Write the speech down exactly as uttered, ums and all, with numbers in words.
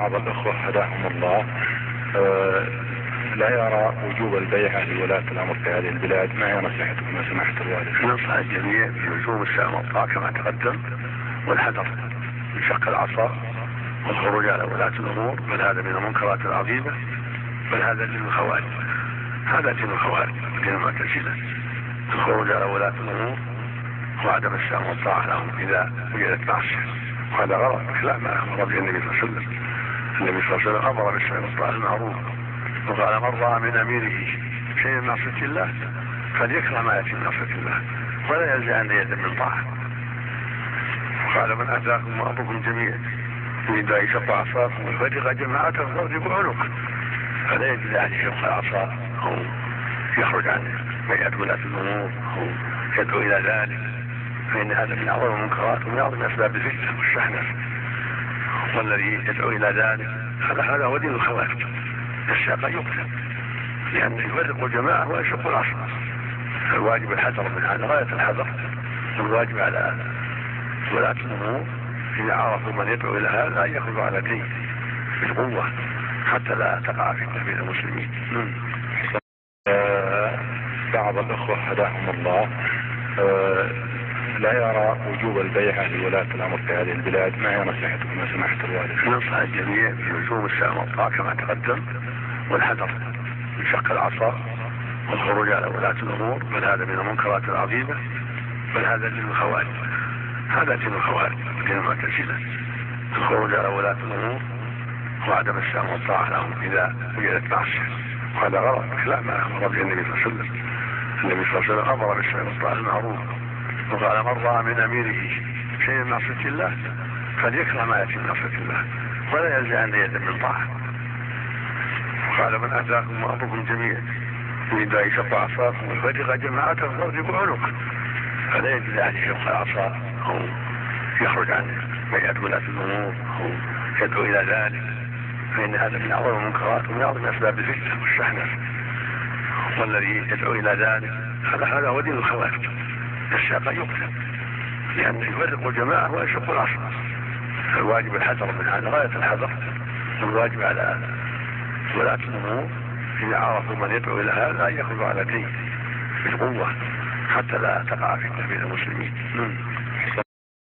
بعض الأخوة هداهم الله آه لا يرى وجوب البيعة لولاة الأمر في هذه البلاد. ما هي نصيحتكم يا سماحة الوالد؟ ننصح الجميع بلزوم السمع والطاعة كما تقدم، والحذر من شق العصا والخروج على ولاة الأمور، بل هذا من المنكرات العظيمة، بل هذا دين الخوارج، هذا دين الخوارج ودين المعتزلة، الخروج على ولاة الأمور وعدم السمع والطاعة لهم إذا وجدت معصية، وهذا غلط خلاف ما أمر به النبي صلى الله عليه وسلم. النبي صلى الله عليه وسلم أمر بالسمع والطاعة المعروف، وقال من رأى من أميره شيء من معصية الله فليكره ما يأتي من معصية الله ولا يلجأ أن يد من طاعة. وقال من أتاكم وأمركم جميعا يريد أن يشق عصاكم ويفرق جماعة فاضربوا عنقه، فلا يجوز أن يشق العصا أو يخرج عن بيعة ولاة الأمور أو يدعو إلى ذلك، فإن هذا من أعظم المنكرات ومن أعظم أسباب الفتنة والشحنة، والذي يدعو إلى ذلك هذا هذا هو دين الخوارج. الشاق يقتل لأنه يفرق الجماعة ويشق العصا، الواجب الحذر من هذا غاية الحذر، والواجب على ولاة الأمور إذا عرفوا من يدعو إلى هذا أن يخرجوا على دين بالقوة حتى لا تقع فتنة بين المسلمين. آه بعض الأخوة هداهم الله آه لا يرى وجوب البيعة لولاة الأمر في هذه البلاد. ما هي نصيحتكم يا سماحة الوالد؟ ننصح الجميع بلزوم السمع والطاعة كما تقدم، والحذر من شق العصا والخروج على ولاة الأمور، بل هذا من المنكرات العظيمة، بل هذا دين الخوارج، هذا دين الخوارج ودين المعتزلة، الخروج على ولاة الأمور وعدم السمع والطاعة لهم إذا وجدت معصية، وهذا غلط خلاف ما أمر به النبي صلى الله عليه وسلم. النبي صلى الله عليه وسلم أمر بالسمع والطاعة المعروف، وقال من رأى من أميره شيء من معصية الله فليكره ما يأتي من معصية الله ولا يلجأ أن يد من طاعة. وقال من أتاكم وأمركم جميعا يريد أن يشق عصاكم ويفرق جماعة فاضربوا عنقه، فلا يجوز أن يشق العصا أو يخرج عن بيعة ولاة الأمور أو يدعو إلى ذلك، فإن هذا من أعظم المنكرات ومن أعظم أسباب الفتنة والشحنة، والذي يدعو إلى ذلك هذا هذا هو دين الخوارج. الشاق يقتل لأنه يفرق الجماعة ويشق العصا، الواجب الحذر من هذا غاية الحذر، والواجب على ولاة الأمور إذا عرفوا من يدعو إلى هذا أن يخرجوا على دين بالقوة حتى لا تقع فتنة بين المسلمين.